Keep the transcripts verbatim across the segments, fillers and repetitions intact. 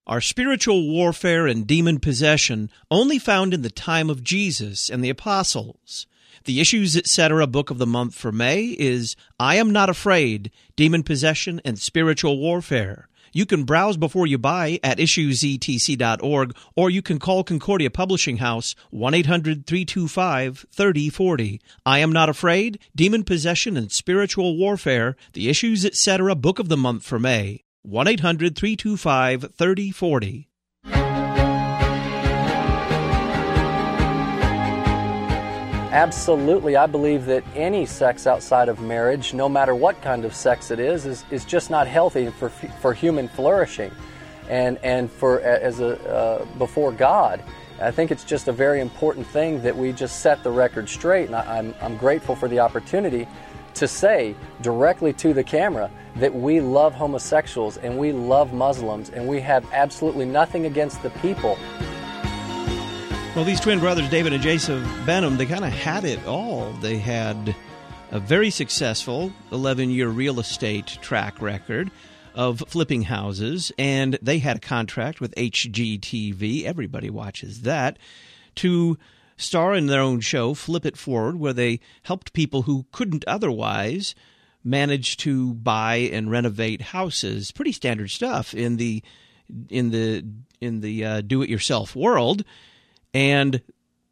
are spiritual warfare and demon possession only found in the time of Jesus and the apostles. The Issues, et cetera book of the month for May is I Am Not Afraid, Demon Possession and Spiritual Warfare. You can browse before you buy at issues e t c dot org, or you can call Concordia Publishing House, one eight hundred three two five three oh four oh. I Am Not Afraid, Demon Possession and Spiritual Warfare, The Issues, et cetera book of the month for May, one eight hundred three two five three oh four oh. Absolutely. I believe that any sex outside of marriage, no matter what kind of sex it is, is, is just not healthy for for human flourishing and and for as a uh, before God. I think it's just a very important thing that we just set the record straight, and I, I'm I'm grateful for the opportunity to say directly to the camera that we love homosexuals and we love Muslims and we have absolutely nothing against the people. Well, these twin brothers, David and Jason Benham, they kind of had it all. They had a very successful eleven-year real estate track record of flipping houses, and they had a contract with H G T V, everybody watches that, to star in their own show, Flip It Forward, where they helped people who couldn't otherwise manage to buy and renovate houses. Pretty standard stuff in the in the in the uh, do-it-yourself world. And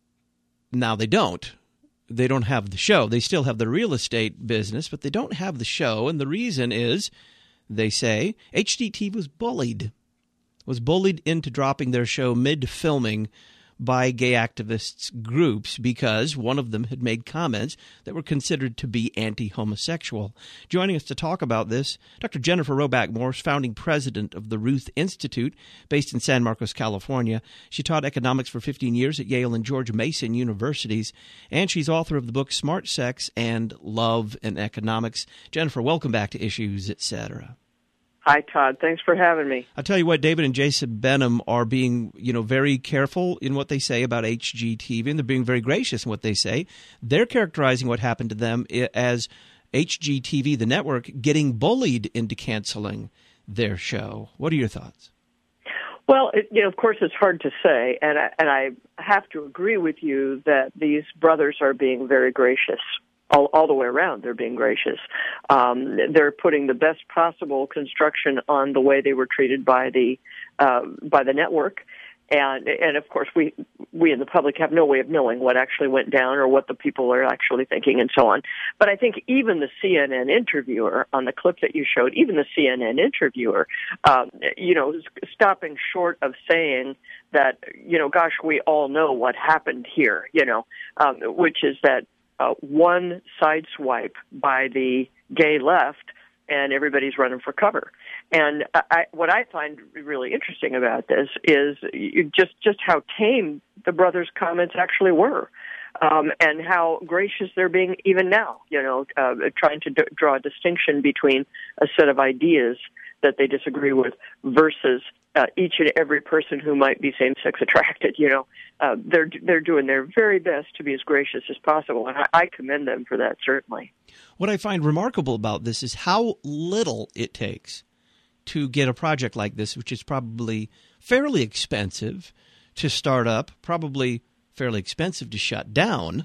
now they don't. They don't have the show. They still have the real estate business, but they don't have the show. And the reason is, they say, H G T V was bullied, was bullied into dropping their show mid-filming by gay activists groups because one of them had made comments that were considered to be anti-homosexual. Joining us to talk about this, Doctor Jennifer Roback Morse, founding president of the Ruth Institute, based in San Marcos, California. She taught economics for fifteen years at Yale and George Mason universities, and she's author of the book Smart Sex and Love in Economics. Jennifer, welcome back to Issues, et cetera. Hi, Todd. Thanks for having me. I'll tell you what, David and Jason Benham are being, you know, very careful in what they say about H G T V, and they're being very gracious in what they say. They're characterizing what happened to them as H G T V, the network, getting bullied into canceling their show. What are your thoughts? Well, it, you know, of course, it's hard to say, and I, and I have to agree with you that these brothers are being very gracious. All, all the way around, they're being gracious. Um, they're putting the best possible construction on the way they were treated by the uh, by the network, and and of course we we in the public have no way of knowing what actually went down or what the people are actually thinking and so on. But I think even the C N N interviewer on the clip that you showed, even the C N N interviewer, um, you know, stopping short of saying that, you know, gosh, we all know what happened here, you know, um, which is that. Uh, one sideswipe by the gay left, and everybody's running for cover. And I, what I find really interesting about this is just just how tame the brothers' comments actually were, um, and how gracious they're being even now. You know, uh, trying to d- draw a distinction between a set of ideas that they disagree with versus uh, each and every person who might be same-sex attracted. You know, uh, they're they're doing their very best to be as gracious as possible, and I, I commend them for that, certainly. What I find remarkable about this is how little it takes to get a project like this, which is probably fairly expensive to start up, probably fairly expensive to shut down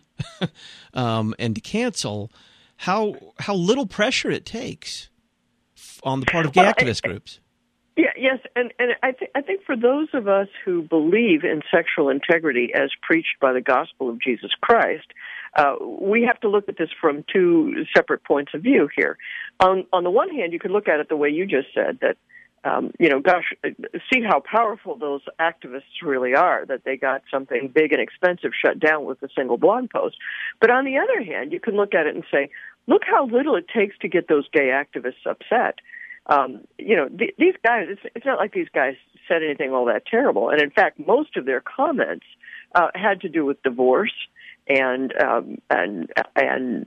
um, and to cancel, how how little pressure it takes on the part of gay well, activist I, groups. Yeah, yes, and, and I, th- I think for those of us who believe in sexual integrity as preached by the gospel of Jesus Christ, uh, we have to look at this from two separate points of view here. On, on the one hand, you could look at it the way you just said, that, um, you know, gosh, see how powerful those activists really are, that they got something big and expensive shut down with a single blog post. But on the other hand, you can look at it and say, look how little it takes to get those gay activists upset. Um, you know, th- these guys, it's, it's not like these guys said anything all that terrible. And in fact, most of their comments uh, had to do with divorce and, um, and, and,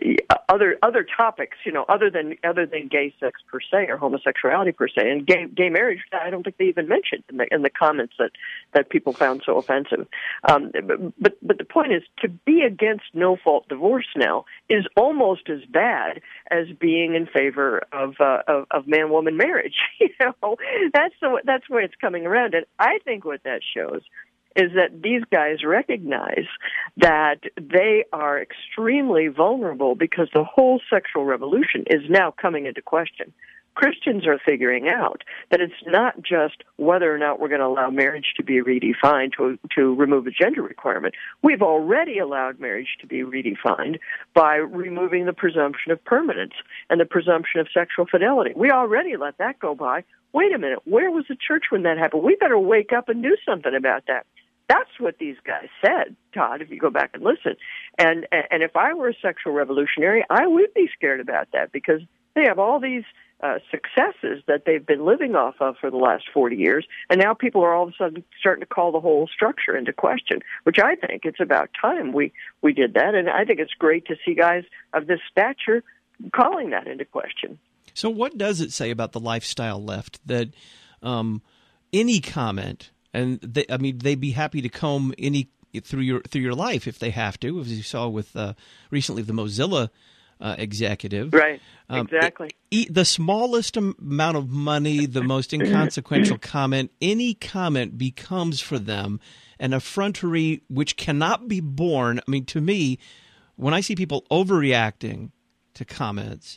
other other topics, you know, other than other than gay sex per se or homosexuality per se, and gay gay marriage. I don't think they even mentioned in the in the comments that, that people found so offensive. Um, but but the point is, to be against no fault divorce now is almost as bad as being in favor of uh, of, of man woman marriage. You know, that's the that's where it's coming around, and I think what that shows is that these guys recognize that they are extremely vulnerable because the whole sexual revolution is now coming into question. Christians are figuring out that it's not just whether or not we're going to allow marriage to be redefined to, to remove a gender requirement. We've already allowed marriage to be redefined by removing the presumption of permanence and the presumption of sexual fidelity. We already let that go by. Wait a minute, where was the church when that happened? We better wake up and do something about that. That's what these guys said, Todd, if you go back and listen. And and if I were a sexual revolutionary, I would be scared about that because they have all these uh, successes that they've been living off of for the last forty years, and now people are all of a sudden starting to call the whole structure into question, which I think it's about time we, we did that. And I think it's great to see guys of this stature calling that into question. So what does it say about the lifestyle left that um, any comment... And they, I mean, they'd be happy to comb any through your through your life if they have to, as you saw with uh, recently the Mozilla uh, executive. Right, um, exactly. It, the smallest amount of money, the most inconsequential comment, any comment becomes for them an effrontery which cannot be borne. I mean, to me, when I see people overreacting to comments,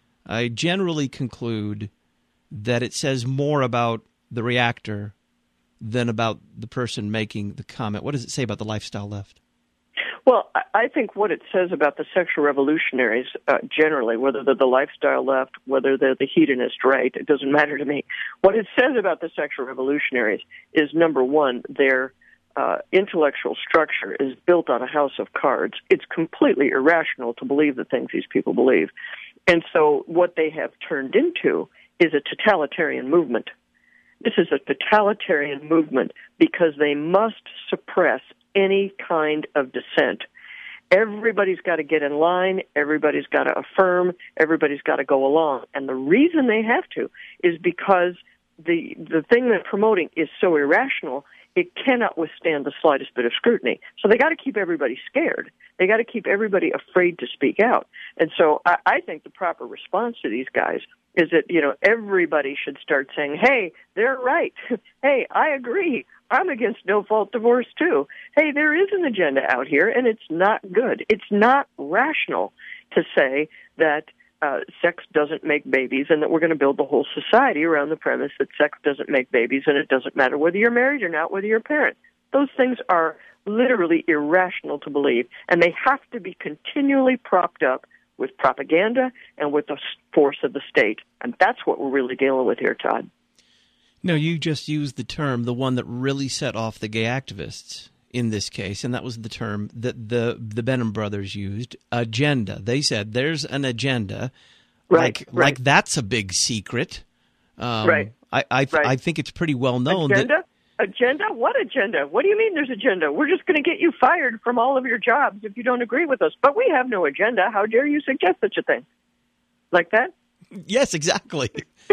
I generally conclude that it says more about the reactor than about the person making the comment. What does it say about the lifestyle left? Well, I think what it says about the sexual revolutionaries uh, generally, whether they're the lifestyle left, whether they're the hedonist right, it doesn't matter to me. What it says about the sexual revolutionaries is, number one, their uh, intellectual structure is built on a house of cards. It's completely irrational to believe the things these people believe. And so what they have turned into is a totalitarian movement. This is a totalitarian movement because they must suppress any kind of dissent. Everybody's got to get in line. Everybody's got to affirm. Everybody's got to go along. And the reason they have to is because the the thing they're promoting is so irrational, it cannot withstand the slightest bit of scrutiny. So they got to keep everybody scared. They got to keep everybody afraid to speak out. And so I, I think the proper response to these guys is that, you know, everybody should start saying, hey, they're right. Hey, I agree. I'm against no-fault divorce, too. Hey, there is an agenda out here, and it's not good. It's not rational to say that uh, sex doesn't make babies and that we're going to build the whole society around the premise that sex doesn't make babies and it doesn't matter whether you're married or not, whether you're a parent. Those things are literally irrational to believe, and they have to be continually propped up with propaganda and with the force of the state. And that's what we're really dealing with here, Todd. No, you just used the term, the one that really set off the gay activists in this case, and that was the term that the the Benham brothers used, agenda. They said there's an agenda. Right, like, right. like that's a big secret. Um, right. I I, right. I think it's pretty well known. Agenda? That, Agenda? What agenda? What do you mean there's agenda? We're just going to get you fired from all of your jobs if you don't agree with us. But we have no agenda. How dare you suggest such a thing? Like that? Yes, exactly.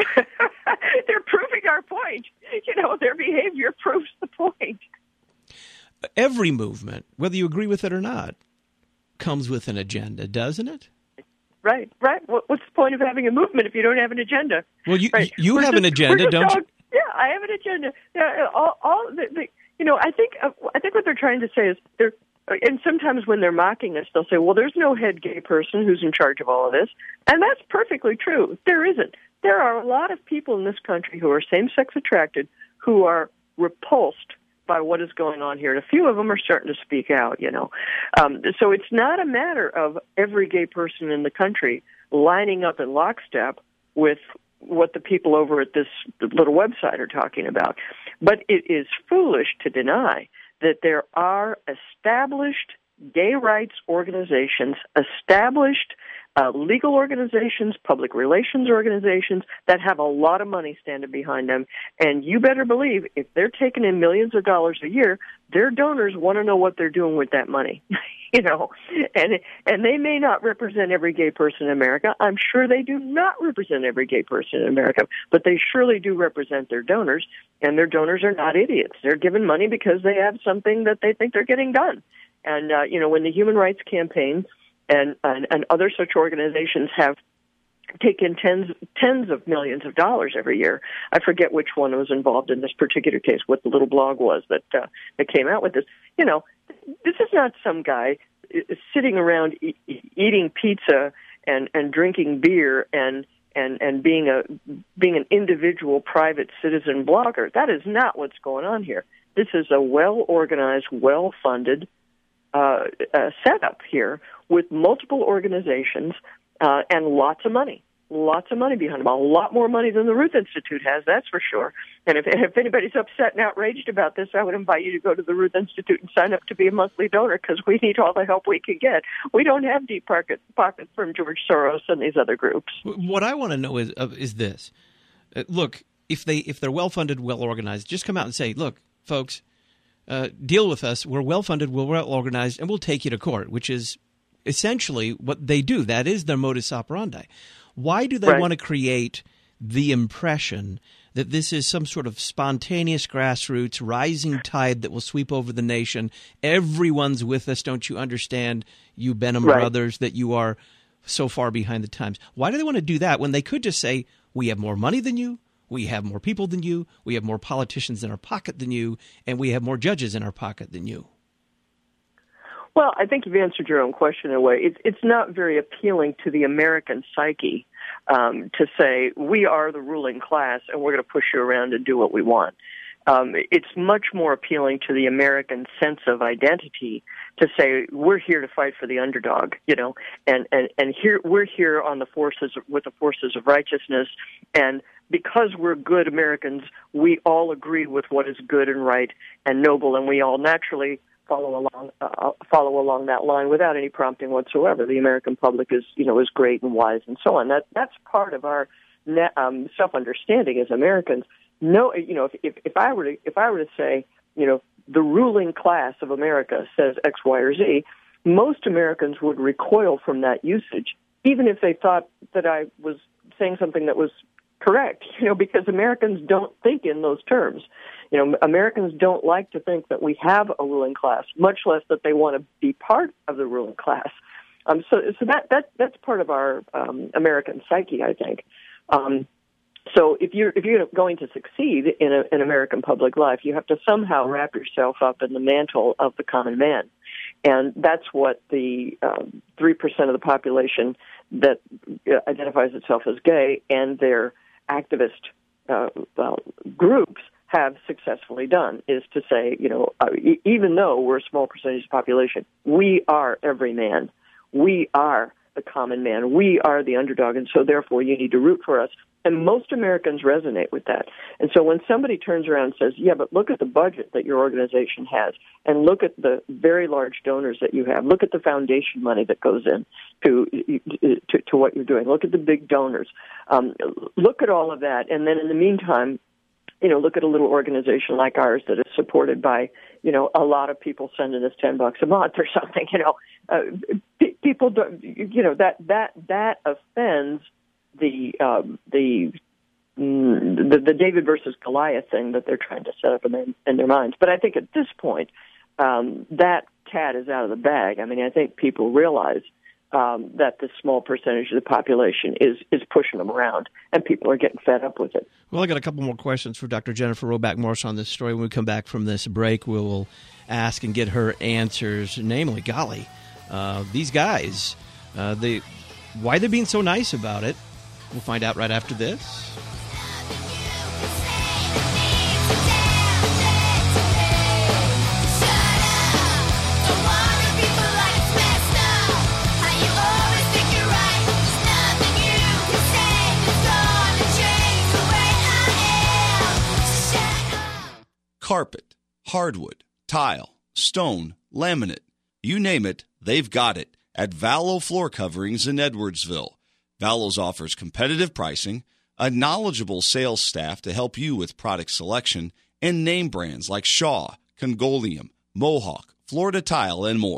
They're proving our point. You know, their behavior proves the point. Every movement, whether you agree with it or not, comes with an agenda, doesn't it? Right, right. What's the point of having a movement if you don't have an agenda? Well, you right. you we're have just, an agenda, don't all, you? Yeah, I have an agenda. Yeah, all, all the, the, you know, I think uh, I think what they're trying to say is they're, and sometimes when they're mocking us, they'll say, "Well, there's no head gay person who's in charge of all of this," and that's perfectly true. There isn't. There are a lot of people in this country who are same-sex attracted who are repulsed by what is going on here, and a few of them are starting to speak out. You know, um, so it's not a matter of every gay person in the country lining up in lockstep with what the people over at this little website are talking about. But it is foolish to deny that there are established gay rights organizations, established uh, legal organizations, public relations organizations that have a lot of money standing behind them. And you better believe if they're taking in millions of dollars a year, their donors want to know what they're doing with that money. you know, and and they may not represent every gay person in America. I'm sure they do not represent every gay person in America, but they surely do represent their donors, and their donors are not idiots. They're given money because they have something that they think they're getting done. And, uh, you know, when the Human Rights Campaign and, and, and other such organizations have taken tens tens of millions of dollars every year. I forget which one was involved in this particular case, what the little blog was that uh, that came out with this. You know, this is not some guy sitting around e- eating pizza and, and drinking beer and and and being a being an individual private citizen blogger. That is not what's going on here. This is a well-organized, well-funded uh, uh, setup here with multiple organizations uh, and lots of money. Lots of money behind them. A lot more money than the Ruth Institute has, that's for sure. And if, if anybody's upset and outraged about this, I would invite you to go to the Ruth Institute and sign up to be a monthly donor, because we need all the help we can get. We don't have deep pocket, pockets from George Soros and these other groups. What I want to know is uh, is this. Uh, look, if, they, if they're well-funded, well-organized, just come out and say, look, folks, uh, deal with us. We're well-funded, we're well-organized, and we'll take you to court, which is essentially what they do. That is their modus operandi. Why do they right. want to create the impression that this is some sort of spontaneous grassroots rising tide that will sweep over the nation? Everyone's with us. Don't you understand, you Benham right. brothers, that you are so far behind the times? Why do they want to do that when they could just say, we have more money than you, we have more people than you, we have more politicians in our pocket than you, and we have more judges in our pocket than you? Well, I think you've answered your own question in a way. It's it's not very appealing to the American psyche um, to say, we are the ruling class and we're going to push you around and do what we want. Um, it's much more appealing to the American sense of identity to say, we're here to fight for the underdog, you know, and, and, and here we're here on the forces with the forces of righteousness, and because we're good Americans, we all agree with what is good and right and noble, and we all naturally follow along uh, follow along that line without any prompting whatsoever. The American public is, you know, is great and wise and so on. That that's part of our um, self-understanding as Americans. No, you know, if, if if I were to if I were to say, you know, the ruling class of America says X, Y, or Z, most Americans would recoil from that usage, even if they thought that I was saying something that was correct, you know, because Americans don't think in those terms. You know, Americans don't like to think that we have a ruling class, much less that they want to be part of the ruling class. Um, so, so that that that's part of our um, American psyche, I think. Um, so, if you're if you're going to succeed in a, in American public life, you have to somehow wrap yourself up in the mantle of the common man, and that's what the um, three percent of the population that identifies itself as gay and their activist uh, well, groups have successfully done, is to say, you know, uh, e- even though we're a small percentage of the population, we are every man. We are the common man. We are the underdog, and so therefore you need to root for us. And most Americans resonate with that. And so when somebody turns around and says, yeah, but look at the budget that your organization has, and look at the very large donors that you have, look at the foundation money that goes in to to, to what you're doing, look at the big donors, um, look at all of that, and then in the meantime, you know, look at a little organization like ours that is supported by, you know, a lot of people sending us ten bucks a month or something. You know, uh, p- people don't, you know, that that that offends the um, the, mm, the the David versus Goliath thing that they're trying to set up in their in their minds. But I think at this point, um, that cat is out of the bag. I mean, I think people realize Um, that this small percentage of the population is is pushing them around, and people are getting fed up with it. Well, I got a couple more questions for Doctor Jennifer Roback Morse on this story. When we come back from this break, we will ask and get her answers, namely, golly, uh, these guys, uh, they, why they're being so nice about it. We'll find out right after this. Carpet, hardwood, tile, stone, laminate, you name it, they've got it at Vallow Floor Coverings in Edwardsville. Vallows offers competitive pricing, a knowledgeable sales staff to help you with product selection, and name brands like Shaw, Congolium, Mohawk, Florida Tile, and more.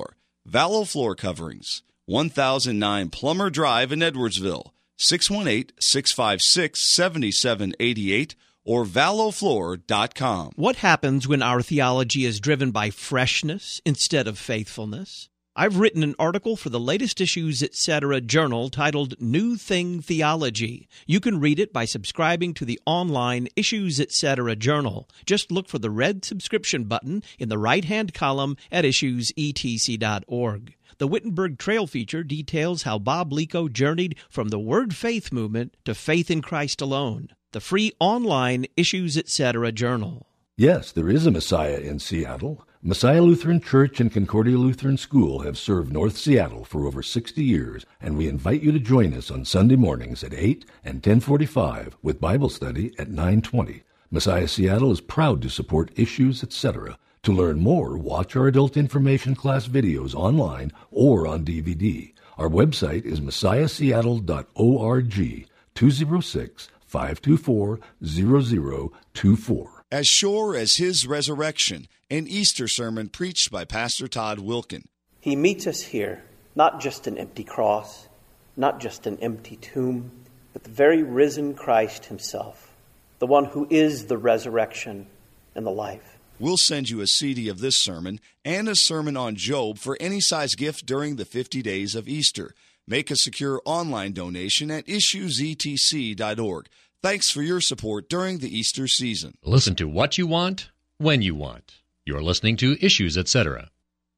Vallow Floor Coverings, one thousand nine Plummer Drive in Edwardsville, six one eight, six five six, seven seven eight eight or vallow floor dot com. What happens when our theology is driven by freshness instead of faithfulness? I've written an article for the latest Issues Etc. journal titled New Thing Theology. You can read it by subscribing to the online Issues Etc. journal. Just look for the red subscription button in the right-hand column at issues e t c dot org. The Wittenberg Trail feature details how Bob Lico journeyed from the Word Faith movement to faith in Christ alone. The free online Issues Etc. journal. Yes, there is a Messiah in Seattle. Messiah Lutheran Church and Concordia Lutheran School have served North Seattle for over sixty years, and we invite you to join us on Sunday mornings at eight and ten forty-five with Bible study at nine twenty. Messiah Seattle is proud to support Issues Etc. To learn more, watch our adult information class videos online or on D V D. Our website is messiah seattle dot org, two oh six, five two four, zero zero two four. As Sure as His Resurrection, an Easter sermon preached by Pastor Todd Wilkin. He meets us here, not just an empty cross, not just an empty tomb, but the very risen Christ himself, the one who is the resurrection and the life. We'll send you a C D of this sermon and a sermon on Job for any size gift during the fifty days of Easter. Make a secure online donation at issues e t c dot org. Thanks for your support during the Easter season. Listen to what you want, when you want. You're listening to Issues Etc.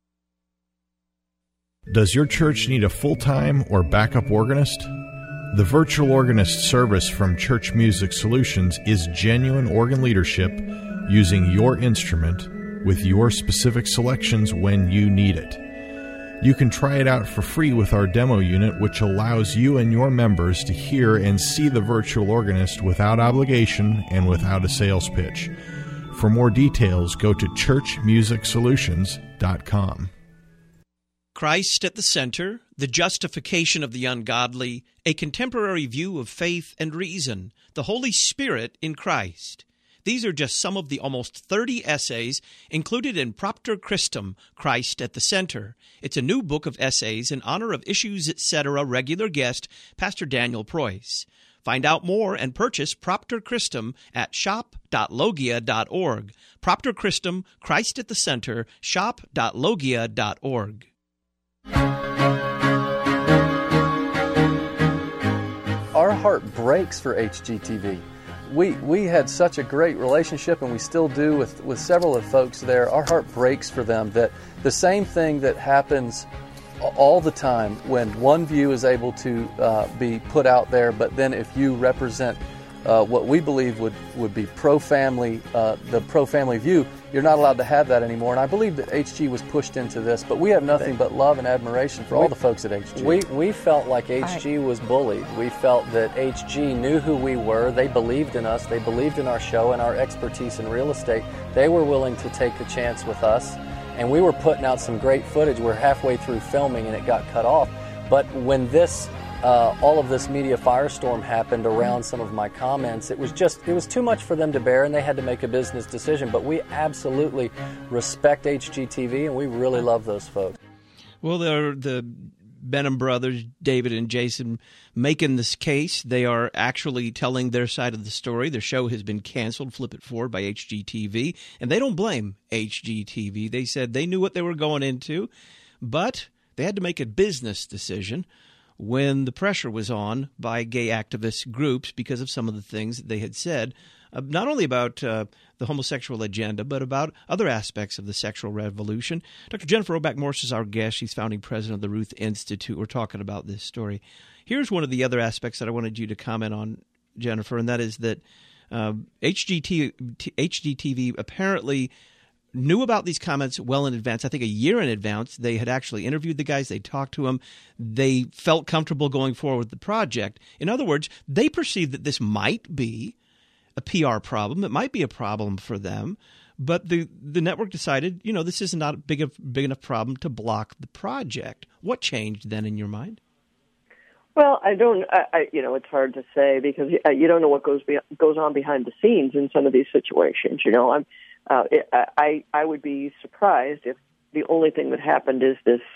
Does your church need a full-time or backup organist? The virtual organist service from Church Music Solutions is genuine organ leadership using your instrument with your specific selections when you need it. You can try it out for free with our demo unit, which allows you and your members to hear and see the virtual organist without obligation and without a sales pitch. For more details, go to church music solutions dot com. Christ at the center, the justification of the ungodly, a contemporary view of faith and reason, the Holy Spirit in Christ. These are just some of the almost thirty essays included in Propter Christum, Christ at the Center. It's a new book of essays in honor of Issues Etc. regular guest, Pastor Daniel Preuss. Find out more and purchase Propter Christum at shop dot logia dot org. Propter Christum, Christ at the Center, shop dot logia dot org. Our heart breaks for H G T V. We we had such a great relationship, and we still do with, with several of the folks there. Our heart breaks for them that the same thing that happens all the time when one view is able to uh, be put out there, but then if you represent uh, what we believe would, would be pro-family, uh, the pro-family view, you're not allowed to have that anymore. And I believe that H G was pushed into this, but we have nothing but love and admiration for all the folks at H G. We we felt like H G was bullied. We felt that H G knew who we were. They believed in us. They believed in our show and our expertise in real estate. They were willing to take the chance with us. And we were putting out some great footage. We're halfway through filming and it got cut off. But when this Uh, all of this media firestorm happened around some of my comments, it was just, it was too much for them to bear, and they had to make a business decision. But we absolutely respect H G T V, and we really love those folks. Well, they're the Benham brothers, David and Jason, making this case. They are actually telling their side of the story. Their show has been canceled, Flip It Forward, by H G T V, and they don't blame H G T V. They said they knew what they were going into, but they had to make a business decision when the pressure was on by gay activist groups because of some of the things that they had said, uh, not only about uh, the homosexual agenda, but about other aspects of the sexual revolution. Doctor Jennifer Oback Morse is our guest. She's founding president of the Ruth Institute. We're talking about this story. Here's one of the other aspects that I wanted you to comment on, Jennifer, and that is that uh, H G T V apparently knew about these comments well in advance. I think a year in advance. They had actually interviewed the guys. They talked to them. They felt comfortable going forward with the project. In other words, they perceived that this might be a P R problem. It might be a problem for them. But the the network decided, you know, this is not a big, big enough problem to block the project. What changed then in your mind? Well, I don't, I, I, you know, it's hard to say because you don't know what goes be, goes on behind the scenes in some of these situations. You know, I'm, uh, I, I would be surprised if the only thing that happened is this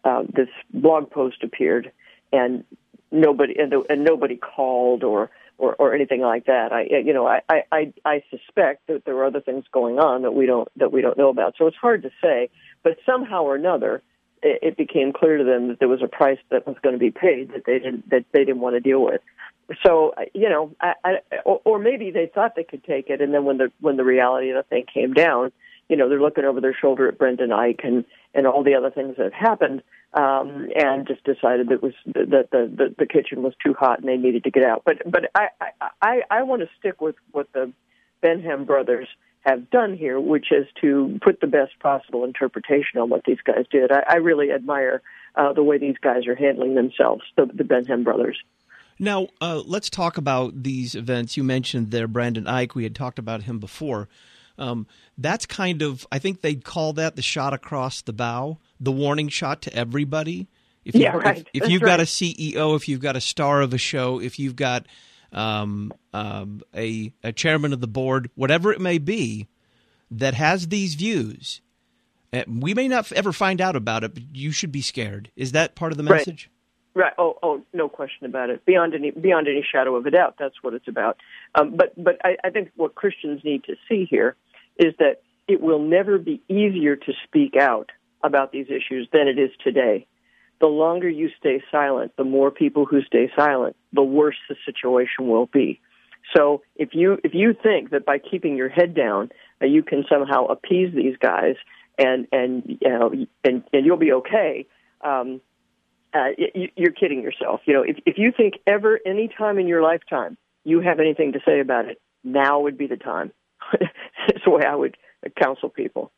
uh, this blog post appeared, and nobody and, and nobody called or, or, or anything like that. I you know I, I, I suspect that there are other things going on that we don't that we don't know about. So it's hard to say, but somehow or another, it, it became clear to them that there was a price that was going to be paid that they didn't that they didn't want to deal with. So you know, I, I, or, or maybe they thought they could take it, and then when the when the reality of the thing came down, you know, they're looking over their shoulder at Brendan Eich and, and all the other things that happened, um, and just decided that it was that the, the the kitchen was too hot and they needed to get out. But but I I, I want to stick with what the Benham brothers have done here, which is to put the best possible interpretation on what these guys did. I, I really admire uh, the way these guys are handling themselves, the, the Benham brothers. Now, uh, let's talk about these events. You mentioned there Brendan Eich. We had talked about him before. Um, that's kind of, I think they'd call that the shot across the bow, the warning shot to everybody. If you, yeah, right. If, if you've right. got a C E O, if you've got a star of a show, if you've got um, um, a, a chairman of the board, whatever it may be, that has these views, uh, we may not ever find out about it, but you should be scared. Is that part of the message? Right. Right. Oh, oh, no question about it. Beyond any, beyond any shadow of a doubt, that's what it's about. Um, but, but I, I think what Christians need to see here is that it will never be easier to speak out about these issues than it is today. The longer you stay silent, the more people who stay silent, the worse the situation will be. So if you if you think that by keeping your head down, uh, you can somehow appease these guys and and you know and, and you'll be okay. Um, Uh, you're kidding yourself. You know, if, if you think ever, any time in your lifetime, you have anything to say about it, now would be the time. That's the way I would counsel people.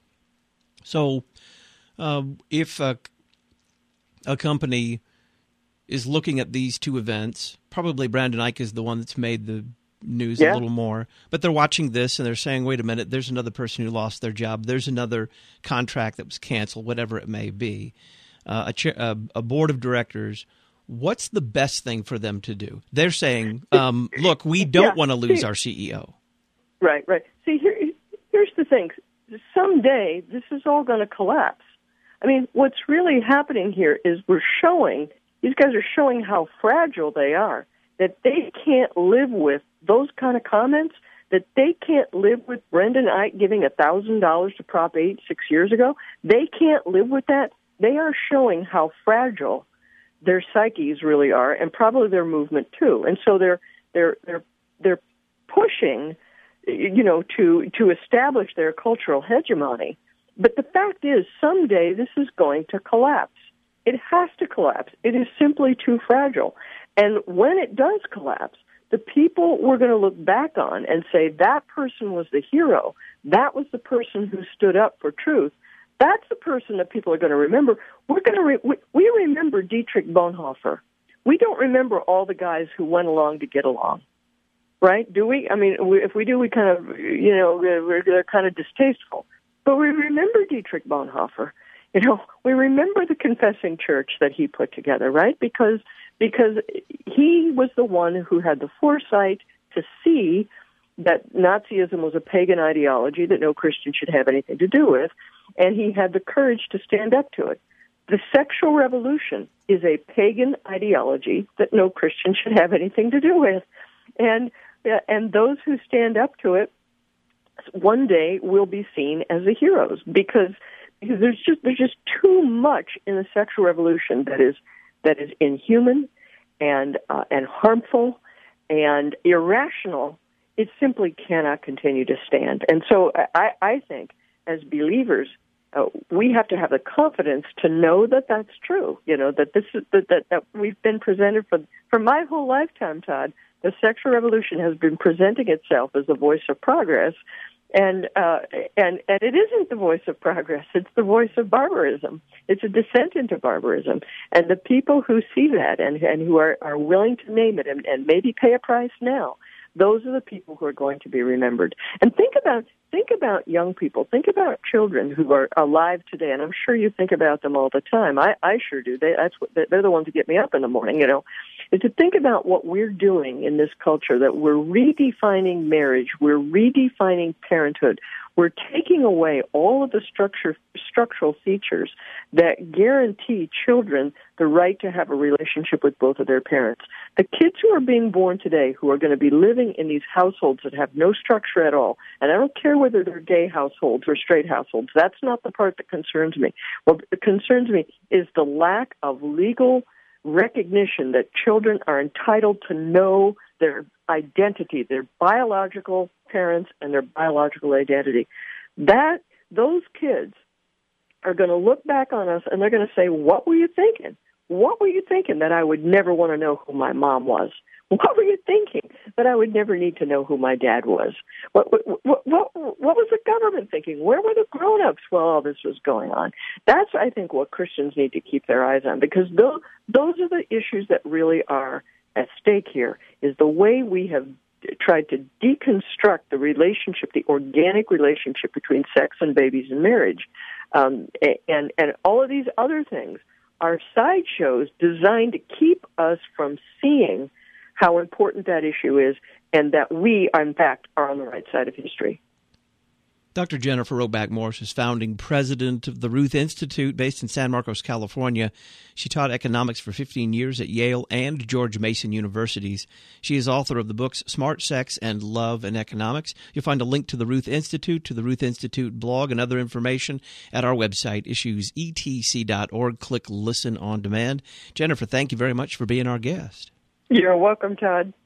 So uh, if a, a company is looking at these two events, probably Brendan Eich is the one that's made the news yeah. a little more, but they're watching this and they're saying, wait a minute, there's another person who lost their job. There's another contract that was canceled, whatever it may be. Uh, a, chair, uh, a board of directors, what's the best thing for them to do? They're saying, um, look, we don't yeah, want to lose see, our C E O. Right, right. See, here, here's the thing. Someday, this is all going to collapse. I mean, what's really happening here is we're showing, these guys are showing how fragile they are, that they can't live with those kind of comments, that they can't live with Brendan Eich giving one thousand dollars to Prop eight six years ago. They can't live with that. They are showing how fragile their psyches really are, and probably their movement too. And so they're they're they're they're pushing, you know, to to establish their cultural hegemony. But the fact is, someday this is going to collapse. It has to collapse. It is simply too fragile. And when it does collapse, the people we're going to look back on and say that person was the hero. That was the person who stood up for truth. That's the person that people are going to remember. We're going to re- we, we remember Dietrich Bonhoeffer. We don't remember all the guys who went along to get along, right? Do we? I mean, we, if we do, we kind of, you know, we're, they're kind of distasteful. But we remember Dietrich Bonhoeffer. You know, we remember the confessing church that he put together, right? Because because he was the one who had the foresight to see that Nazism was a pagan ideology that no Christian should have anything to do with, and he had the courage to stand up to it. The sexual revolution is a pagan ideology that no Christian should have anything to do with, and and those who stand up to it one day will be seen as the heroes, because because there's just there's just too much in the sexual revolution that is that is inhuman and uh, and harmful and irrational. It simply cannot continue to stand. And so I, I think, as believers, uh, we have to have the confidence to know that that's true. You know, that this is that, that that we've been presented for for my whole lifetime, Todd. The sexual revolution has been presenting itself as the voice of progress, and uh, and and it isn't the voice of progress. It's the voice of barbarism. It's a descent into barbarism. And the people who see that and and who are, are willing to name it and, and maybe pay a price now, those are the people who are going to be remembered. And think about think about young people. Think about children who are alive today, and I'm sure you think about them all the time. I, I sure do. They, that's what, they're the ones who get me up in the morning, you know, is to think about what we're doing in this culture, that we're redefining marriage, we're redefining parenthood, we're taking away all of the structure, structural features that guarantee children the right to have a relationship with both of their parents. The kids who are being born today, who are going to be living in these households that have no structure at all, and I don't care whether they're gay households or straight households, that's not the part that concerns me. What concerns me is the lack of legal recognition that children are entitled to know their identity, their biological parents and their biological identity. That those kids are going to look back on us and they're going to say, what were you thinking? What were you thinking that I would never want to know who my mom was? What were you thinking that I would never need to know who my dad was? What what what, what, what was the government thinking? Where were the grown-ups while all this was going on? That's, I think, what Christians need to keep their eyes on, because those, those are the issues that really are at stake here, is the way we have tried to deconstruct the relationship, the organic relationship between sex and babies and marriage. Um, and, and all of these other things are sideshows designed to keep us from seeing how important that issue is, and that we, in fact, are on the right side of history. Doctor Jennifer Roback Morse is founding president of the Ruth Institute, based in San Marcos, California. She taught economics for fifteen years at Yale and George Mason Universities. She is author of the books Smart Sex and Love and Economics. You'll find a link to the Ruth Institute, to the Ruth Institute blog, and other information at our website, issues e t c dot org. Click Listen on Demand. Jennifer, thank you very much for being our guest. You're welcome, Todd.